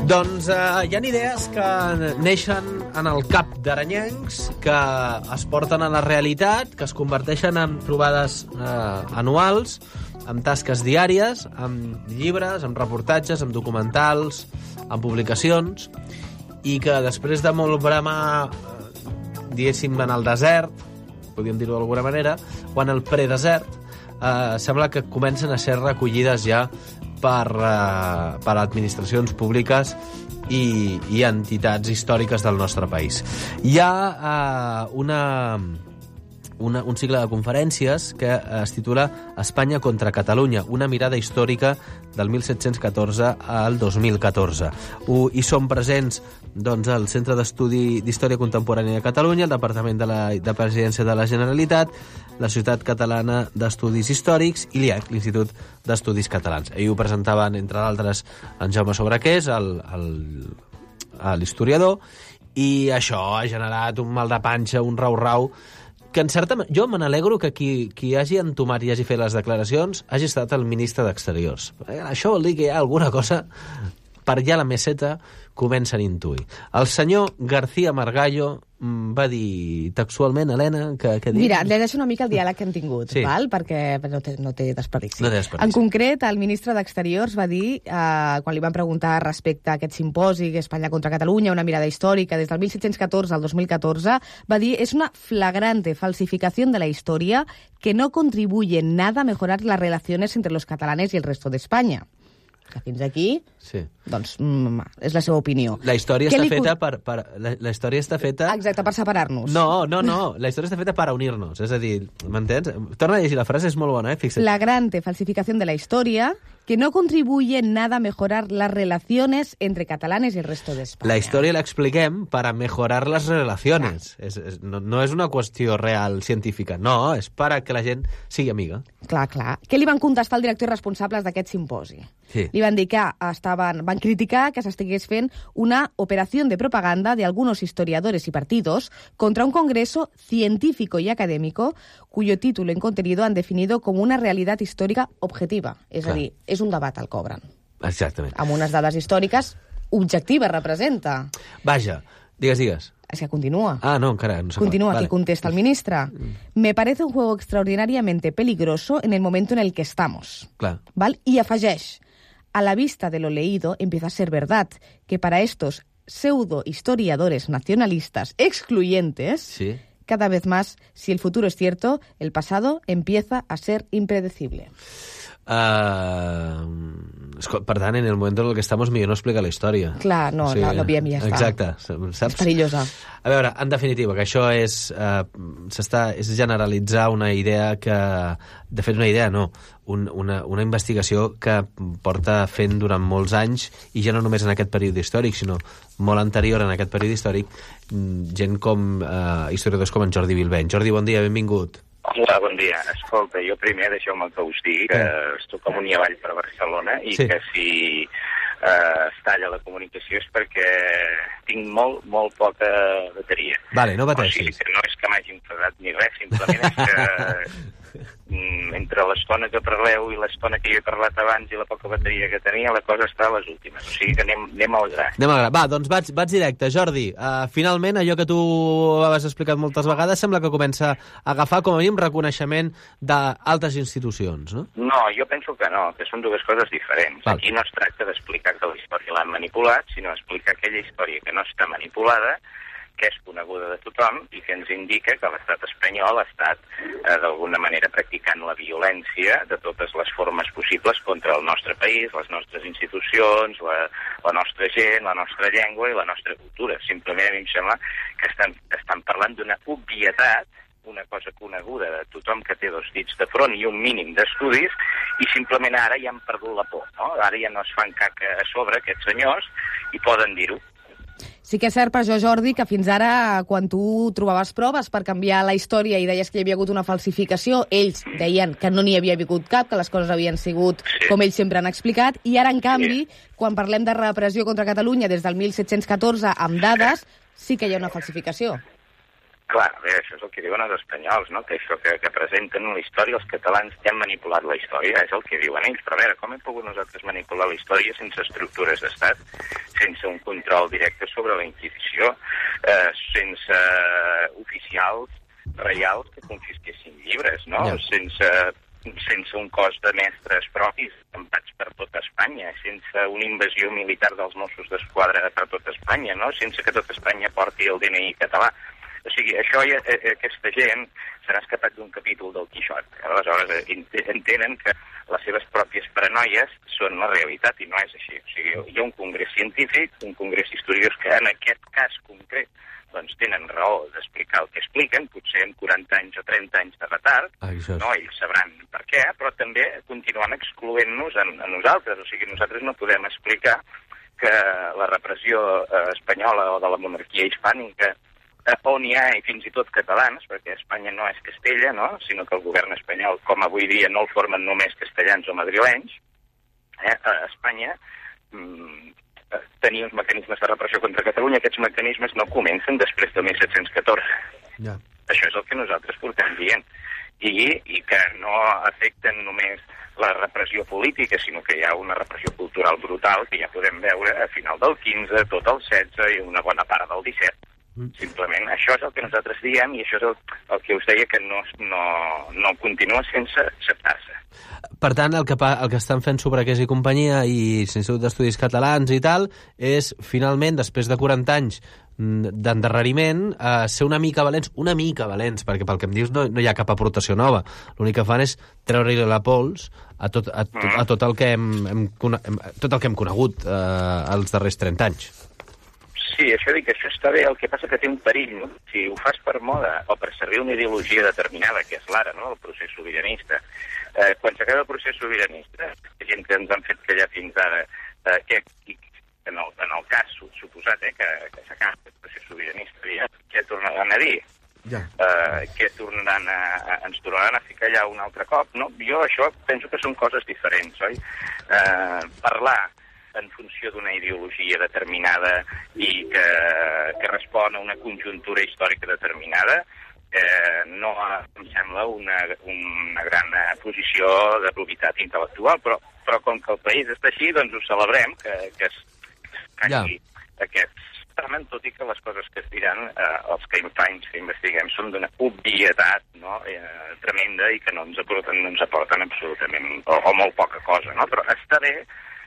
Doncs hi ha idees que neixen en el cap d'aranyencs, que es porten a la realitat, que es converteixen en trobades anuals, amb tasques diàries, amb llibres, amb reportatges, amb documentals, amb publicacions, i que després de molt bramar, diguéssim, en el desert, podríem dir-ho d'alguna manera, o en el predesert, sembla que comencen a ser recollides ja per administracions públiques i entitats històriques del nostre país. Hi ha un cicle de conferències que es titula Espanya contra Catalunya, una mirada històrica del 1714 al 2014. Hi són presents el Centre d'Estudi d'Història Contemporània de Catalunya, el Departament de Presidència de la Generalitat, la Societat Catalana d'Estudis Històrics i l'IAC, l'Institut d'Estudis Catalans. Ahir ho presentaven, entre d'altres, en Jaume Sobrequés, l'historiador, i això ha generat un mal de panxa, un rau-rau, que jo me n'alegro que qui hagi entomat i hagi fet les declaracions hagi estat el ministre d'Exteriors. Això vol dir que hi ha alguna cosa per allà la meseta comencen a intuir. El senyor García Margallo va dir textualment, Helena, que... Mira, li deixo una mica el diàleg que hem tingut, sí, val? Perquè no té desperdici. No té desperdici. En concret, el ministre d'Exteriors va dir, quan li van preguntar respecte a aquest simposi, Espanya contra Catalunya, una mirada històrica, des del 1714 al 2014, va dir, es una flagrante falsificación de la historia que no contribuye en nada a mejorar las relaciones entre los catalanes y el resto de España. Que fins aquí, sí, doncs, és la seva opinió. La història està feta la història està feta... Exacte, per separar-nos. No, la història està feta per unir-nos. És a dir, m'entens? Torna a llegir la frase, és molt bona, Fixa't. Flagrante falsificación de la historia que no contribuye en nada a mejorar las relaciones entre catalanes y el resto de España. La història l'expliquem per a mejorar les relacions. No és una qüestió real científica, no, és per a que la gent sigui amiga. Clar. Què li van contestar al director i responsables d'aquest simposi? Sí. Li van dir que van criticar que s'estigués fent una operación de propaganda de algunos historiadores y partidos contra un congreso científico y académico cuyo título y contenido han definido como una realidad histórica objetiva. És a dir, és un debat al cobren. Exactament. Amb unes dades històriques objectives, representa. Vaja, digues. Es que continúa. No, encara no s'ha Continúa, vale. que contesta el ministre. Me parece un juego extraordinariamente peligroso en el momento en el que estamos. Clar. ¿Vale? Y afegeix, a la vista de lo leído empieza a ser verdad que para estos pseudo-historiadores nacionalistas excluyentes, sí, cada vez más, si el futuro es cierto, el pasado empieza a ser impredecible. Per tant, en el moment en què estem millor no explica la història. Clar, no, no veiem i ja està. Exacte, saps? És perillosa. A veure, en definitiva, que això és generalitzar una idea que... De fet, una idea no, una investigació que porta fent durant molts anys, i ja no només en aquest període històric, sinó molt anterior en aquest període històric, gent com historiadors com en Jordi Bilbeny. Jordi, bon dia, benvingut. Hola, bon dia. Escolta, jo primer deixeu-me que us digui que estic amunt i avall per Barcelona i que si es talla la comunicació és perquè tinc molt poca bateria. Vale, no pateixis. O sigui que no és que m'hagi enfadat ni res, simplement és que entre l'estona que parleu i l'estona que jo he parlat abans i la poca bateria que tenia, la cosa està a les últimes. O sigui que anem al gra. Va, doncs vaig directe. Jordi, finalment, allò que tu has explicat moltes vegades sembla que comença a agafar com a mínim reconeixement d'altres institucions, no? No, jo penso que no, que són dues coses diferents. Val. Aquí no es tracta d'explicar que la història l'han manipulat, sinó explicar aquella història que no està manipulada, que és coneguda de tothom i que ens indica que l'estat espanyol ha estat d'alguna manera practicant la violència de totes les formes possibles contra el nostre país, les nostres institucions, la nostra gent, la nostra llengua i la nostra cultura. Simplement a mi em sembla que estan parlant d'una obvietat, una cosa coneguda de tothom que té dos dits de front i un mínim d'estudis, i simplement ara ja han perdut la por, no? Ara ja no es fan caca a sobre aquests senyors i poden dir-ho. Sí que és cert per jo, Jordi, que fins ara, quan tu trobaves proves per canviar la història i deies que hi havia hagut una falsificació, ells deien que no n'hi havia hagut cap, que les coses havien sigut com ells sempre han explicat, i ara, en canvi, quan parlem de repressió contra Catalunya des del 1714 amb dades, sí que hi ha una falsificació. Clar, bé, això és el que diuen els espanyols, no? Que això que presenten la història, els catalans ja han manipulat la història, és el que diuen ells. Però a veure, com hem pogut nosaltres manipular la història sense estructures d'estat? sense un control directe sobre la Inquisició, sense oficials reials que confisquessin llibres, no? Sense un cos de mestres propis empats per tot Espanya, sense una invasió militar dels Mossos d'Esquadra per tot Espanya, no? Sense que tot Espanya porti el DNI català. O sigui, això aquesta gent serà escapat d'un capítol del Quixot. Aleshores, entenen que les seves pròpies paranoies són la realitat, i no és així. O sigui, hi ha un congrés científic, un congrés d'historiadors que en aquest cas concret doncs tenen raó d'explicar el que expliquen, potser en 40 anys o 30 anys de retard, no? Ells sabran per què, però també continuant excloent-nos a nosaltres. O sigui, nosaltres no podem explicar que la repressió espanyola o de la monarquia hispànica, on hi ha, i fins i tot catalans, perquè Espanya no és Castella, no? Sinó que el govern espanyol, com avui dia, no el formen només castellans o madrilenys, a Espanya tenir uns mecanismes de repressió contra Catalunya. Aquests mecanismes no comencen després del 1714. Ja. Això és el que nosaltres portem dient. I que no afecten només la repressió política, sinó que hi ha una repressió cultural brutal que ja podem veure a final del 15, tot el 16 i una bona part del 17. Simplement, això és el que nosaltres diem i això és el que us deia que no continua sense acceptar-se. Per tant, el que estan fent Sobraquers i companyia i l'Institut d'Estudis Catalans i tal és, finalment, després de 40 anys d'endarreriment, ser una mica valents, perquè pel que em dius no hi ha cap aportació nova. L'únic que fan és treure-li la pols a tot el que hem conegut els darrers 30 anys. Sí, això està bé, el que passa que té un perill, no? Si ho fas per moda o per servir una ideologia determinada, que és l'ara, no?, el procés sobiranista, quan s'acaba el procés sobiranista, la gent que ens han fet callar fins ara, en el cas suposat que s'acaba el procés sobiranista, què tornaran a dir? Què ens tornaran a fer callar un altre cop? No? Jo això penso que són coses diferents, oi? Parlar en funció d'una ideologia determinada i que respon a una conjuntura històrica determinada, no em sembla una gran posició de probitat intel·lectual, però com que el país està així, doncs ho celebrem, que es canvi aquest certament, tot i que les coses que es diran els campanyes que investiguem són d'una obvietat, no? Tremenda i que no ens aporten absolutament o molt poca cosa, no? Però està bé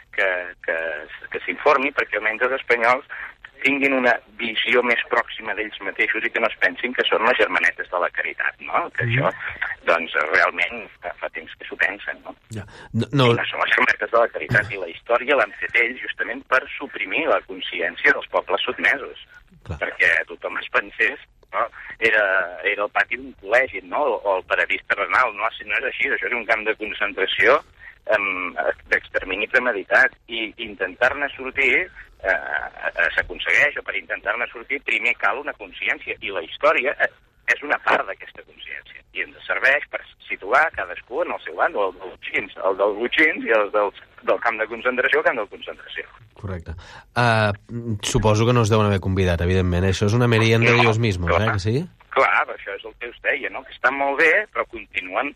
que s'informi perquè almenys els espanyols tinguin una visió més pròxima d'ells mateixos i que no es pensin que són les germanetes de la caritat, no? Que això, doncs, realment fa temps que s'ho pensen, no? No són les germanetes de la caritat i la història l'han fet ells justament per suprimir la consciència dels pobles sotmesos. Perquè tothom es pensés, no? Era el pati d'un col·legi, no? O el paradís terrenal, no és així, això és un camp de concentració d'extermini premeditat i intentar-ne sortir s'aconsegueix, o per intentar-ne sortir primer cal una consciència i la història és una part d'aquesta consciència i ens serveix per situar cadascú en el seu bàndol, el dels butxins i el del camp de concentració, el camp de concentració. Correcte. Suposo que no us deuen haver convidat, evidentment. Això és una merienda de ellos mismos, que sí? Clar, això és el que us deia, no? Que estan molt bé, però continuen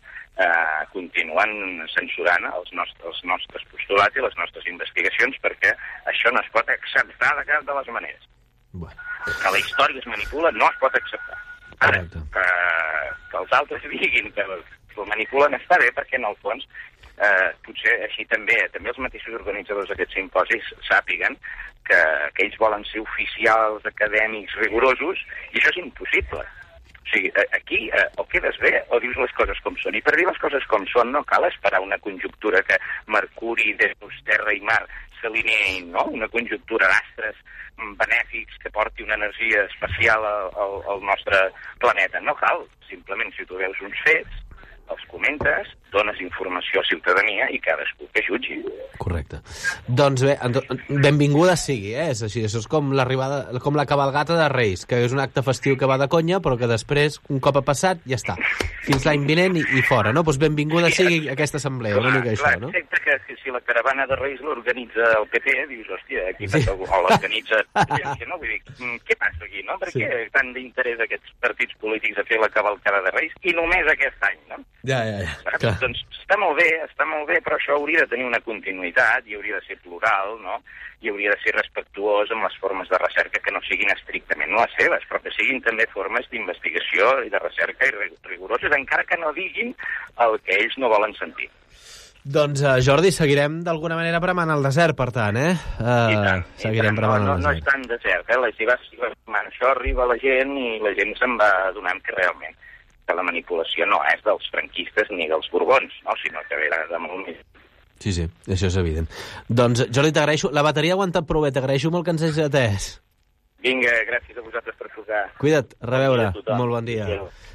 censurant els nostres postulats i les nostres investigacions perquè això no es pot acceptar de cap de les maneres. Que la història es manipula no es pot acceptar. Ara, que els altres diguin que el manipulen està bé perquè en el fons potser així també els mateixos organitzadors d'aquests simposis sàpiguen que ells volen ser oficials acadèmics rigorosos i això és impossible. O sigui, aquí o quedes bé o dius les coses com són. I per dir les coses com són no cal esperar una conjuntura que Mercuri, Venus, Terra i Mar s'alineïn, no? Una conjuntura d'astres benèfics que porti una energia especial al nostre planeta. No cal. Simplement, si tu veus uns fets, els comentes, dones informació a ciutadania i cadascú que jutgi. Correcte. Doncs bé, benvinguda sigui, és així. Això és com l'arribada, com la cabalgata de Reis, que és un acte festiu que va de conya, però que després, un cop ha passat, ja està. Fins l'any vinent i fora, no? Doncs benvinguda sigui aquesta assemblea, una mica això, no? Excepte que si la caravana de Reis l'organitza el PP, dius, hòstia, aquí o l'organitza... No? Vull dir, què passa aquí, no? Per què tant d'interès aquests partits polítics a fer la cavalcada de Reis i només aquest any, no? Ja. Doncs està molt bé, però això hauria de tenir una continuïtat i hauria de ser plural, no? I hauria de ser respectuós amb les formes de recerca que no siguin estrictament les seves, però que siguin també formes d'investigació i de recerca rigoroses, encara que no diguin el que ells no volen sentir. Doncs, Jordi, seguirem d'alguna manera bramant el desert, per tant, eh? Seguirem bramant el desert. No és tan desert, Si vas això arriba a la gent i la gent se'n va adonant que realment que la manipulació no és dels franquistes ni dels borbons, no? Sinó que ve de molt més. Sí, això és evident. Doncs, Jordi, t'agraeixo. La bateria ha aguantat prou bé. T'agraeixo molt que ens hagis atès. Vinga, gràcies a vosaltres per trucar. Cuida't, a reveure. Molt bon dia.